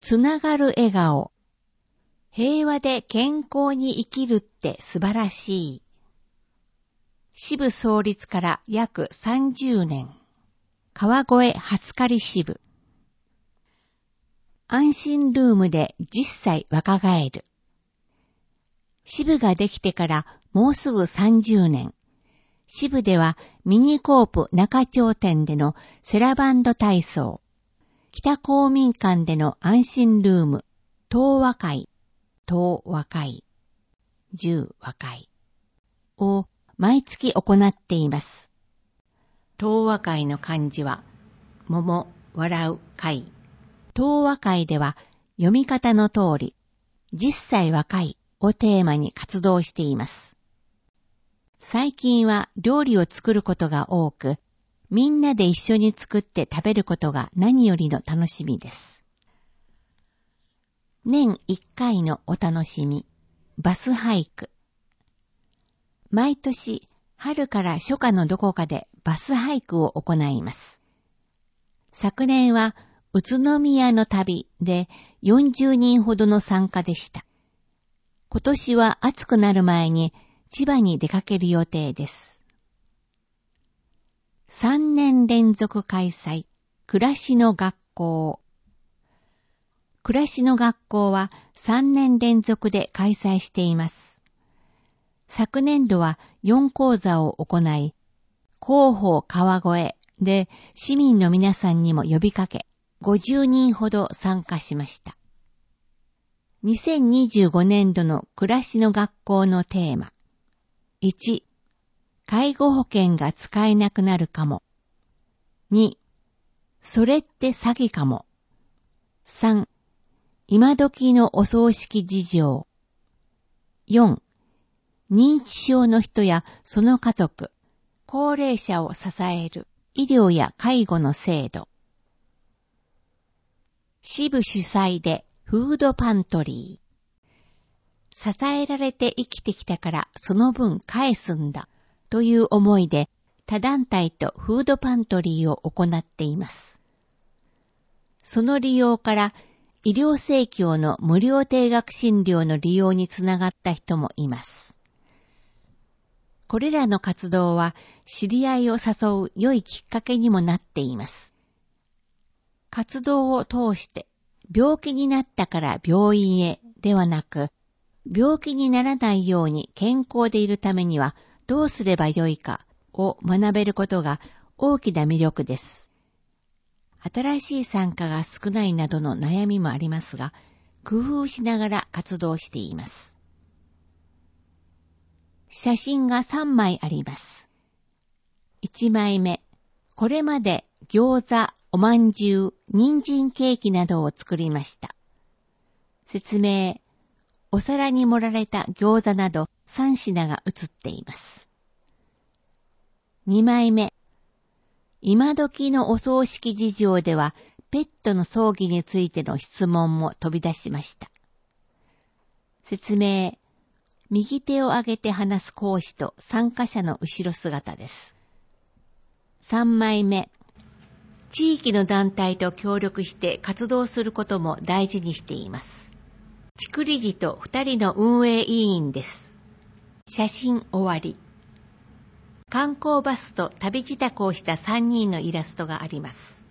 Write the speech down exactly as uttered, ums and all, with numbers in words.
つながる笑顔。平和で健康に生きるって素晴らしい。支部創立から約さんじゅうねん。川越初刈支部。安心ルームでじゅっさい若返る。支部ができてからもうすぐさんじゅうねん。支部ではミニコープ中町店でのセラバンド体操、北公民館での安心ルーム、東和会、東和会、十和会を毎月行っています。東和会の漢字は、桃、笑う会。東和会では読み方の通り、じゅっさい若いをテーマに活動しています。最近は料理を作ることが多く、みんなで一緒に作って食べることが何よりの楽しみです。年いっかいのお楽しみ、バスハイク。毎年、春から初夏のどこかでバスハイクを行います。昨年は宇都宮の旅でよんじゅうにんほどの参加でした。今年は暑くなる前に千葉に出かける予定です。さんねん連続開催、暮らしの学校。暮らしの学校はさんねん連続で開催しています。昨年度はよん講座を行い、広報川越で市民の皆さんにも呼びかけ、ごじゅうにんほど参加しました。にせんにじゅうごねん度の暮らしの学校のテーマ。いち、介護保険が使えなくなるかも。に、それって詐欺かも。さん、今時のお葬式事情。よん、認知症の人やその家族、高齢者を支える医療や介護の制度。支部主催でフードパントリー。支えられて生きてきたからその分返すんだという思いで他団体とフードパントリーを行っています。その利用から医療生協の無料定額診療の利用につながった人もいます。これらの活動は知り合いを誘う良いきっかけにもなっています。活動を通して病気になったから病院へではなく、病気にならないように健康でいるためにはどうすればよいかを学べることが大きな魅力です。新しい参加が少ないなどの悩みもありますが、工夫しながら活動しています。写真がさんまいあります。いちまいめ、これまで餃子、おまんじゅう、人参ケーキなどを作りました。説明、お皿に盛られた餃子などさん品が写っています。にまいめ、今時のお葬式事情ではペットの葬儀についての質問も飛び出しました。説明、右手を上げて話す講師と参加者の後ろ姿です。さんまいめ、地域の団体と協力して活動することも大事にしています。地区理事とふたりの運営委員です。写真終わり。観光バスと旅支度をしたさんにんのイラストがあります。